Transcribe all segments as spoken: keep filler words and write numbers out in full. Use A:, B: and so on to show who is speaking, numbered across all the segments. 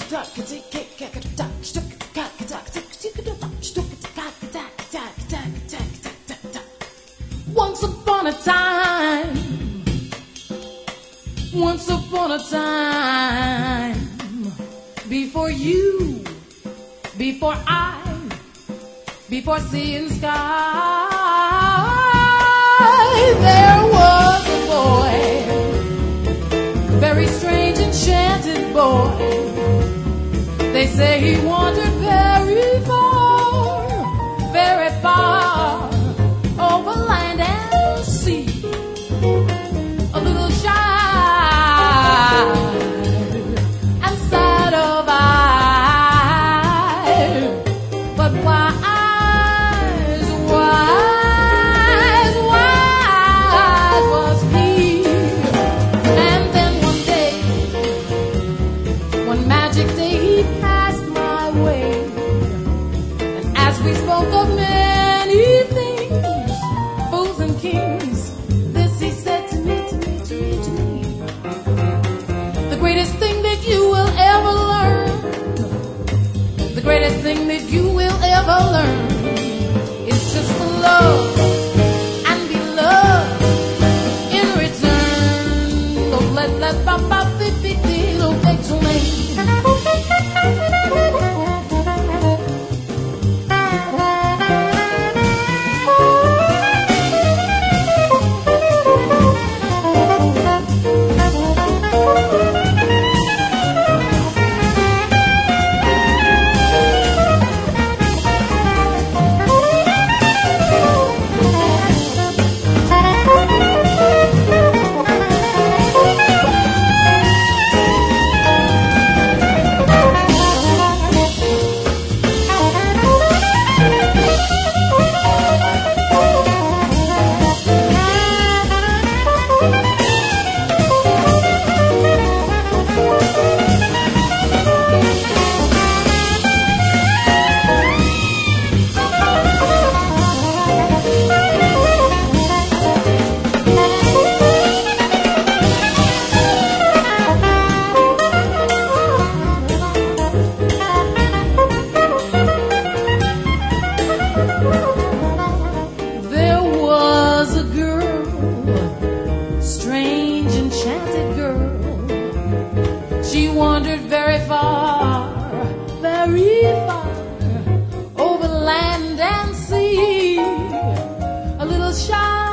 A: Once upon a time, once upon a time, before you, before I, before sea and sky, there was a boy, very strange, enchanted boy. They say he wandered very far, very far, over land and sea. A little shy and sad of eye, but wise, wise, wise was he. And then one day, one magic day, he passed my way, and as we spoke of many things, fools and kings, this he said to me, to me, to me, to me: the greatest thing that you will ever learn, the greatest thing that you will ever learn, is just to love and be loved in return. Don't let that pop pop fit fit little big to me. There was a girl, strange, enchanted girl. She wandered very far, very far, over land and sea. A little shy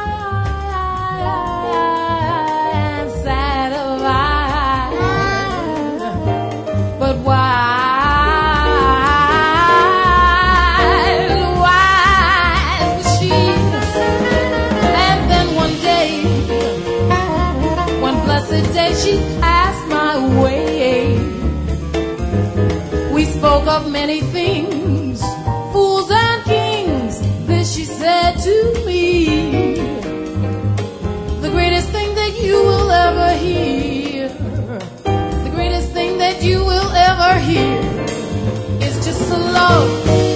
A: and sad of eye, but wise, wise was she. And then one day, one blessed day, she passed my way. We spoke of many things, fools and kings. This she said to me: the greatest thing that you will ever hear, the greatest thing that you will ever hear, is just to love